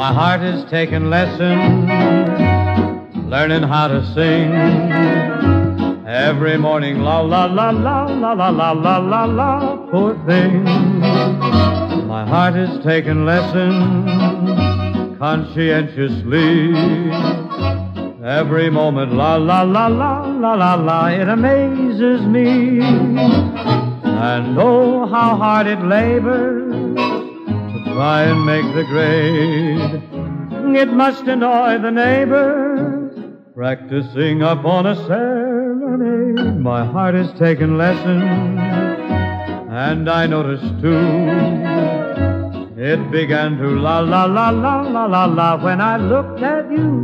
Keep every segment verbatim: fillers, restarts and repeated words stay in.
My heart is taking lessons, learning how to sing. Every morning, la la la la la la la la la la, poor thing. My heart is taking lessons conscientiously. Every moment, la la la la la la la, it amazes me. And oh, how hard it labors to try and make the grade. It must annoy the neighbors, practicing upon a serenade. My heart is taking lessons, and I noticed too, it began to la la la la la la la when I looked at you.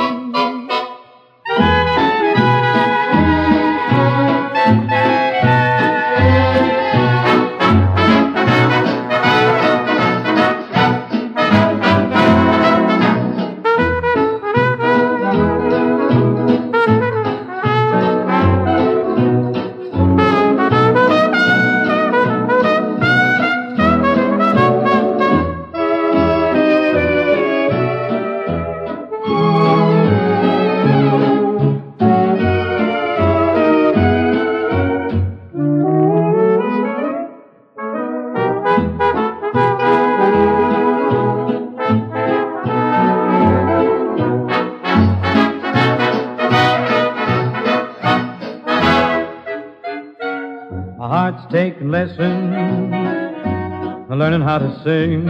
My heart's taking lessons, learning how to sing.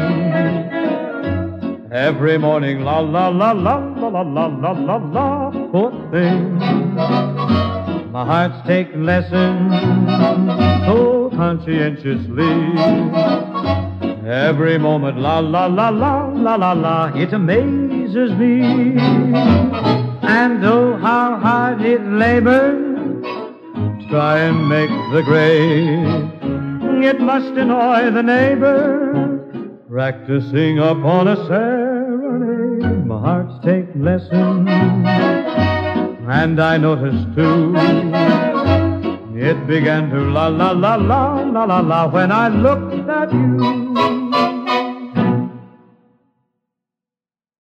Every morning, la la la la la la la la la la, poor thing. My heart's taking lessons so conscientiously. Every moment, la la la la la la la, it amazes me. And oh, how hard it labors, try and make the grade. It must annoy the neighbor, practicing upon a serenade. My heart's taking lessons, and I noticed too, it began to la la la la la la la when I looked at you.